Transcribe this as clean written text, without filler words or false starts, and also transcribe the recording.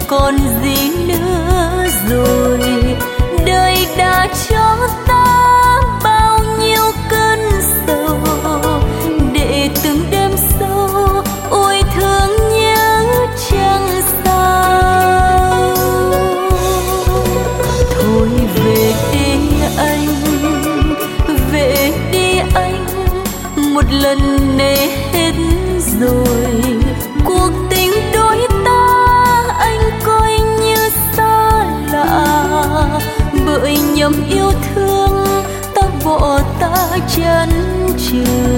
còn gì nữa rồi. Đời đã cho ta bao nhiêu cơn sầu, để từng đêm sâu ôi thương nhớ chẳng sao. Thôi về đi anh, về đi anh, một lần này hết rồi. Cuộc tình đôi ta anh coi như xa lạ, bởi nhầm yêu thương ta bỏ ta chân trời.